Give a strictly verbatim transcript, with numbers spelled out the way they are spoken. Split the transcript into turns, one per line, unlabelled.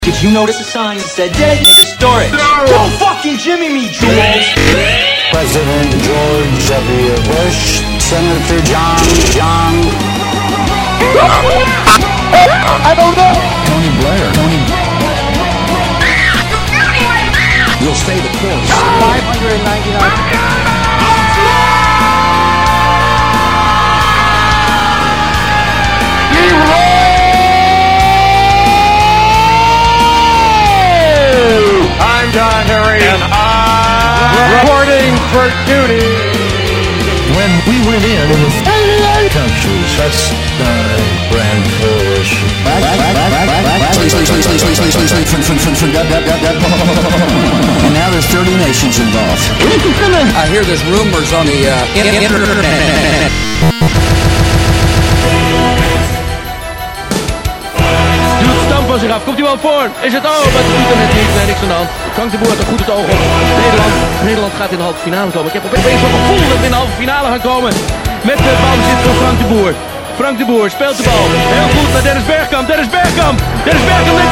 Did you notice a sign that said dead storage? No! Don't fucking Jimmy me, Jules!
President George W. Bush, Senator John, John.
I don't know!
Tony Blair, Tony.
You'll stay the course.
five hundred ninety-nine.
I'm John Henry, and I'm reporting for duty.
When we went in, it was countries. That's the brand coalition.
And now there's thirty nations involved.
I hear there's rumors on the uh, internet.
Van zich af. Komt hij wel voor? Is het over? Maar het doet er net niet. Nee, niks aan de hand. Frank de Boer had er goed het oog op. Nederland, Nederland gaat in de halve finale komen. Ik heb opeens wel gevoel dat we in de halve finale gaan komen. Met de balbezit van Frank de Boer. Frank de Boer speelt de bal. Heel goed naar Dennis Bergkamp. Dennis Bergkamp. Dennis Bergkamp.